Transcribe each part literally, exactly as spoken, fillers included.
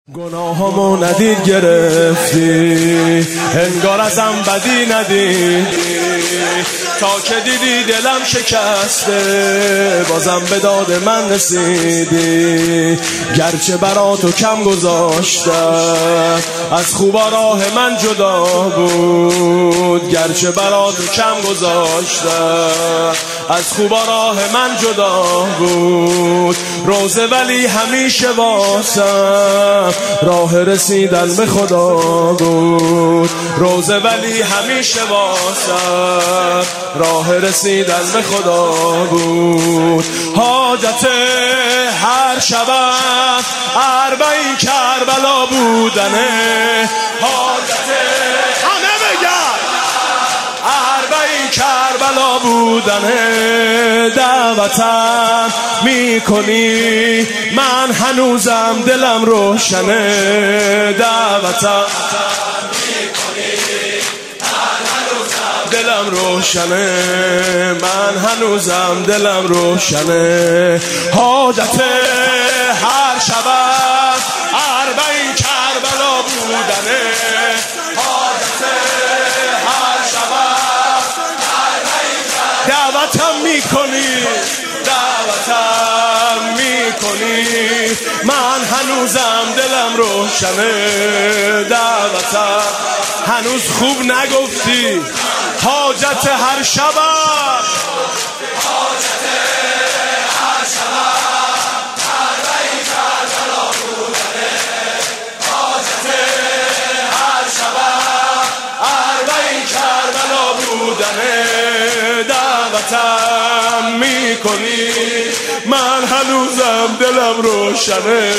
گناهامو ندید گرفتی، انگار ازم بدی ندیدی، تا که دیدی دلم شکسته بازم به داد من رسیدی. گرچه برا تو کم گذاشتم از خوبا راه من جدا بود، گرچه برا تو کم گذاشتم از خوبا راه من جدا بود. روزه ولی همیشه واسم راه رسیدن به خدا بود، روزه ولی همیشه واسم راه رسیدن به خدا بود. حاجت هر شبم اربعین کربلا بودنه، حاجت همه بگن اربعین کربلا بودنه. دعوتم میکنی من هنوزم دلم روشنه، دعوتم میکنی من هنوزم دلم روشنه، من هنوزم دلم روشنه. حاجت هر شبم اربعین کربلا بودنه، حاجت هر شبم اربعین دعوتم میکنی، دعوتم میکنی من هنوزم دلم روشنه، دعوتم هنوز خوب نگفتی. حاجت هر شبم حاجت هر شبم اربعین کربلا بودنه، حاجت هر شبم اربعین کربلا بودنه. دعوتم میکنی من هنوزم دلم روشنه،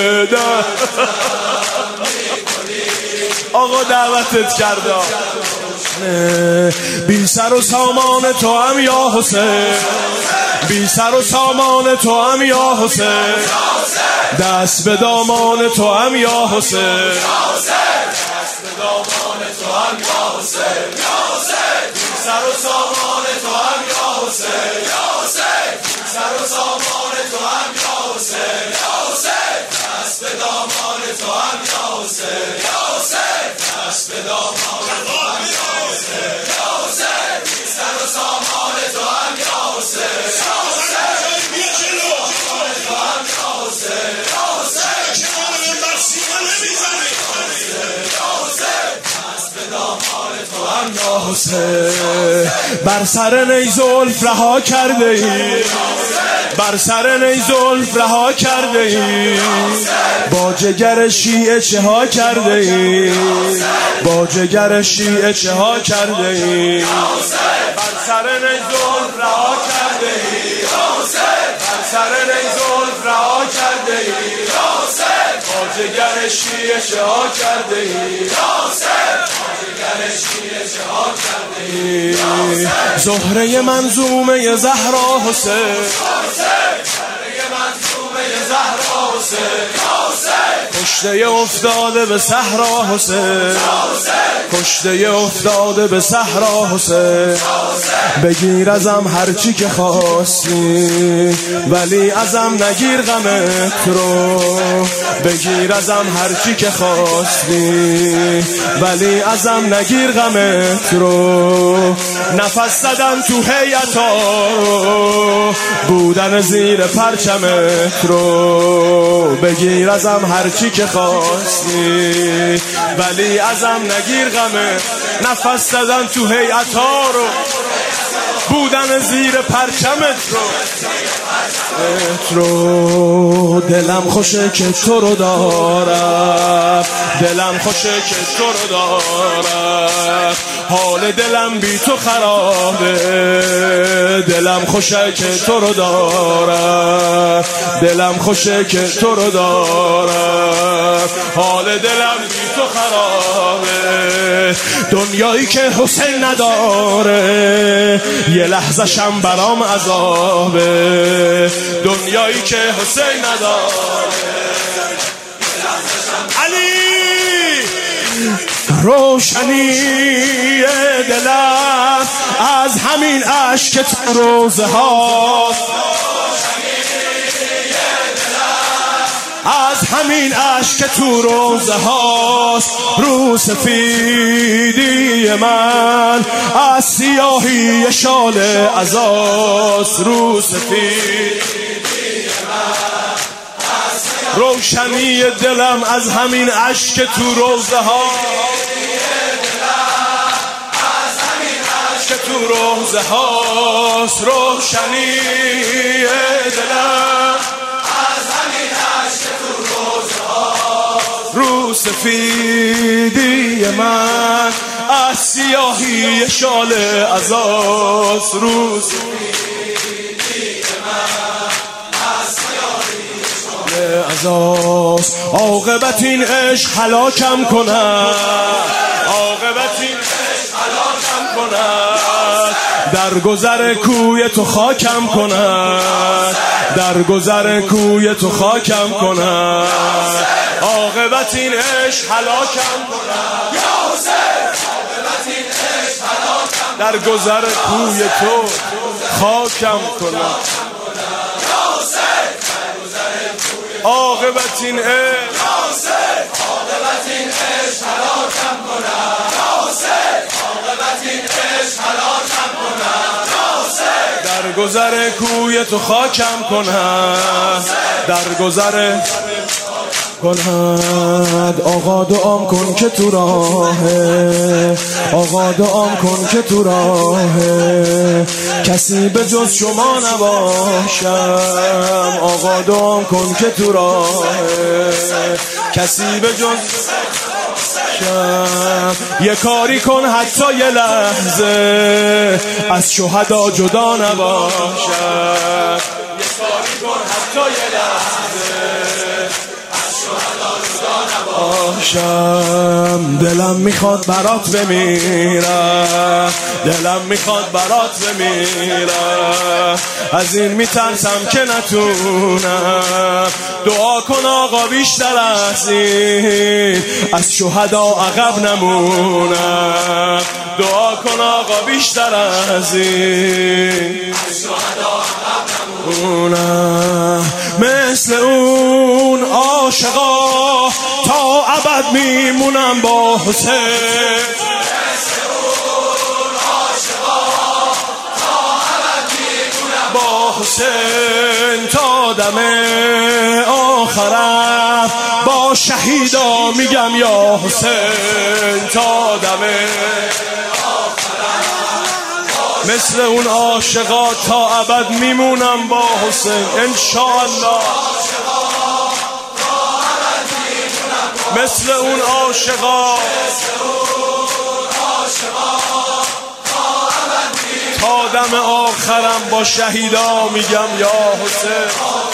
آقا دعوتت کردم. بی سر و سامان تو هم یا حسین، بی سر و سامان تو هم یا حسین، دست به دامان تو هم یا حسین، دست به دامان تو هم یا حسین، بی سر و سامان تو هم یا حسین، بی سر و سامان تو هم یا حسین، دست به دامان تو هم یا حسین، دست به دامان تو هم یا حسین، بی سر و سامان تو هم یا حسین، بر سر نی زلف رها کرده ای، بر سر نی زلف رها کرده ای، با جگر شیعه چه ها کرده ای، با جگر شیعه چه ها کرده ای. بر سر نی زلف رها کرده ای، بر سر نی زلف رها کرده ای، با جگر شیعه چه ها کرده ای، زهره منظومه زهرا حسین، کشته افتاده به صحرا حسین، کشته افتاده به صحرا حسین. بگیر ازم هرچی که خواستی ولی ازم نگیر غمت رو، بگیر ازم هرچی که خواستی ولی ازم نگیر غمت رو. نفس زدن تو هیئتا بودن زیر پرچمت رو، بگیر ازم هرچی که خواستی ولی ازم نگیر غمت. نفس زدن تو هیئتا رو بودن زیر پرچمت رو، رو دلم خوشه که تو رو دارم، دلم خوشه که تو رو دارم، حال دلم بی تو خرابه، دلم خوشه که تو رو دارم، دلم خوشه که تو رو دارم، حال دلم بی تو خرابه. دنیایی که حسین نداره یه لحظه شم برام عذابه، دنیایی که حسین نداره علی روشنی دلم از همین عشق روزه ها، از همین اشک تو روزه هاست رو سفیدی من، از سیاهی شال عزاست رو سفیدی من، روشنی دلم از همین اشک تو روزه هاست، تو روزه هاست روشنی دلم، از همین عشق تو روزه هاست رو سفیدی من، از سیاهی شال عزاست رو سفیدی من، از سیاهی شال عزاست. عاقبت این عشق هلاکم کند، عاقبت این عشق هلاکم کند، در گذر کوی تو خاکم کند، در گذر کوی تو خاکم کند، عاقبت این عشق هلاکم کند یا حسین، عاقبت این عشق هلاکم، در گذر کوی تو خاکم کند یا حسین، در گذر کوی عاقبت این عشق، عاقبت این عشق هلاکم کند یا حسین، عاقبت این عشق هلاکم کند یا حسین، در گذر کوی تو خاکم کند، در گذر کند. آقا دعام کن که تو راهه، آقا دعام کن که تو راهه، کسی به جز شما نباشم، آقا دعام کن که تو راهه، کسی به جز یه کاری کن حتی یه لحظه از شهدا جدا نباشم، یه کاری کن حتی یه لحظه از شهدا جدا نباشم. دلم میخواد برات بمیرم، دلم میخواد برات بمیرم، از این میترسم که نتونم، دعا کن آقا بیشتر از این از شهدا عقب نمونم، دعا کن آقا بیشتر از این از شهدا عقب نمونم، مثل اون عاشقا تا ابد میمونم با حسین، مثل اون عاشقا تا ابد میمونم با حسین، تا دم آخرم با شهیدا میگم یا حسین، تا دم آخرم مثل اون عاشقا تا ابد میمونم با حسین انشاءالله، مثل اون عاشقا تا دم آخرم با شهیدا میگم یا حسین،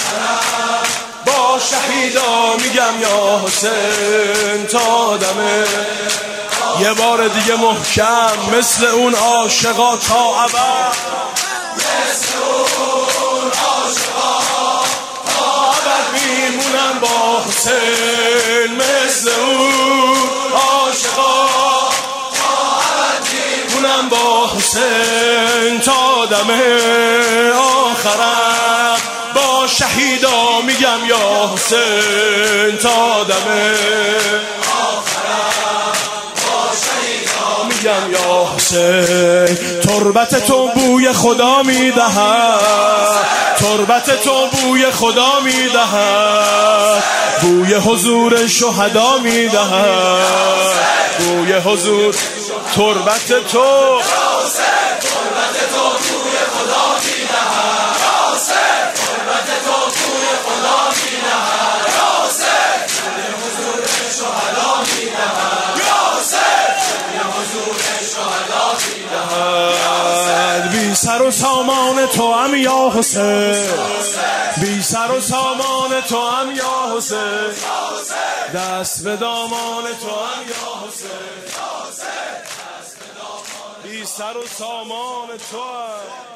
با شهیدا میگم یا حسین، تا دم یه بار دیگه محکم، مثل اون عاشقا تا ابد، مثل اون عاشقا تا ابد میمونم با حسین، مثل اون عاشقا تا ابد میمونم با حسین، تا دم آخرم با شهیدا میگم یا حسین، تا دم آخرم با شهیدا میگم یا حسین. تربت تو بوی خدا میدهد، تربت تو بوی خدا میدهد، بوی حضور شهدا میدهد، بوی حضور تربت تو، تربت تو بوی خدا میدهد، تربت تو بوی خدا میدهد، بوی حضور شهدا میدهد، بوی حضور شهدا میدهد. بی سر و سامان تو هم یا حسین، بی سر و سامان تو هم یا حسین، دست به دامان تو هم یا حسین، بی سر و سامان تو هم